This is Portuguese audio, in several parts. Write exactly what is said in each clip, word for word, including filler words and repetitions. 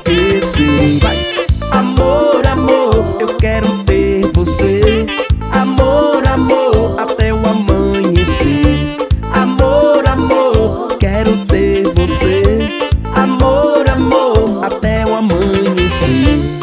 esquecer. Vai. Amor, amor, eu quero ter você. Amor, amor, até o amanhecer. Amor, amor, quero ter você. Amor, amor, até o amanhecer.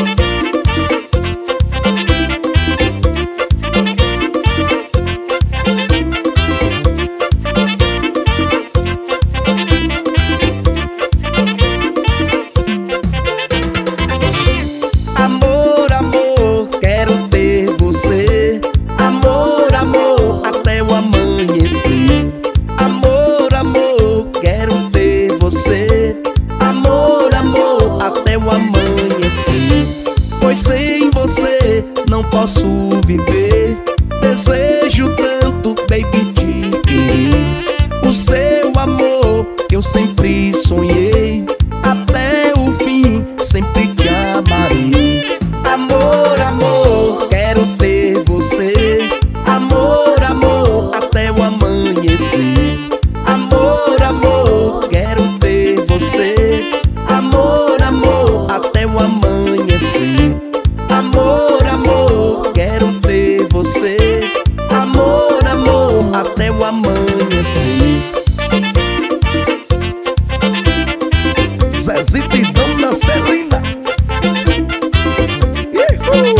Amor, amor, quero ter você. Amor, amor, até o amanhecer. Amor, amor, quero ter você. Amor, amor, até o amanhecer. Pois sem você não posso viver. Desejo tanto, baby, te querer. O seu amor que eu sempre sonhei. Até o fim, sempre te amarei. Amor, amor, quero ter você. Amor, amor, até o amanhecer. Amor, amor, quero ter você. Amor, amor, até o amanhecer. Amor, amor, quero ter você. Amor, amor, até o amanhecer. Zezito e Dona Celina. Uhul.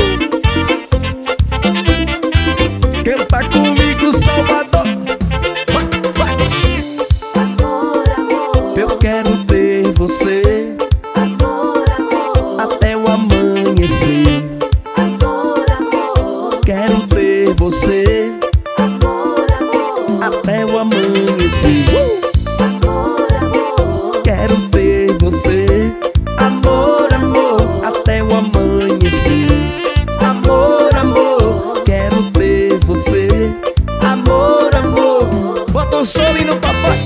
Canta comigo, Salvador. Vai, vai. Amor, amor, Eu quero ter você.